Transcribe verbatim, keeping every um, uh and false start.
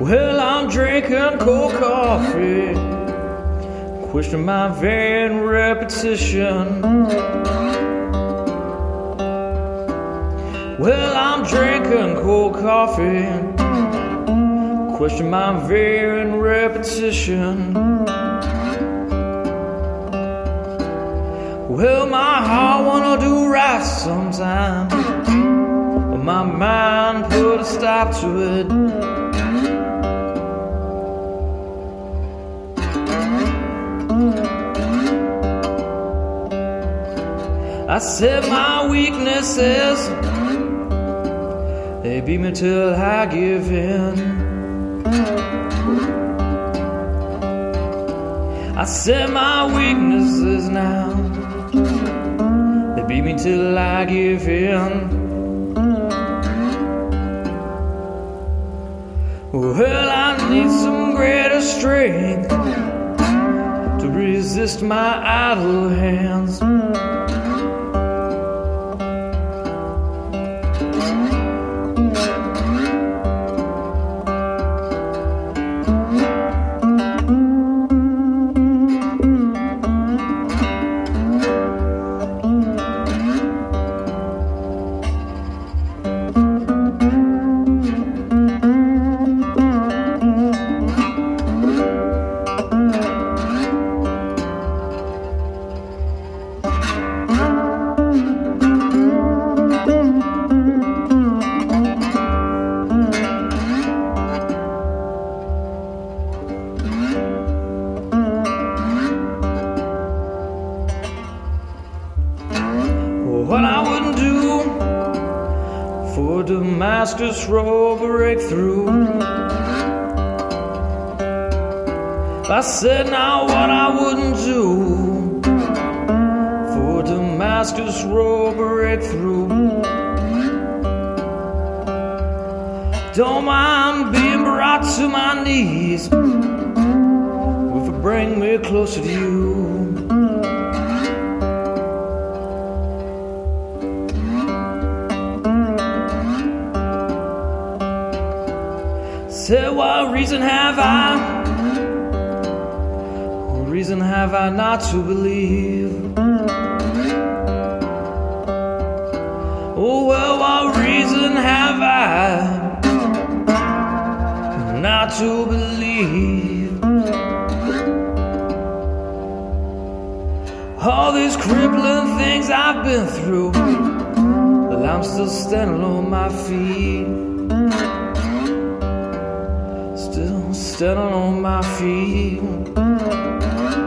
Well, I'm drinking cold coffee, questioning my vain repetition. Well, I'm drinking cold coffee, question my vain repetition. Well, my heart wanna do right sometime, but my mind put a stop to it. I said my weaknesses, they beat me till I give in. I said my weaknesses now, they beat me till I give in. Well, I need some greater strength to resist my idle hands. What I wouldn't do for Damascus Road breakthrough. I said now what I wouldn't do for Damascus Road breakthrough. Don't mind being brought to my knees if it bring me closer to you. Say, what reason have I? What reason have I not to believe? Oh, well, what reason have I not to believe? All these crippling things I've been through, well, I'm still standing on my feet. Still standing on my feet.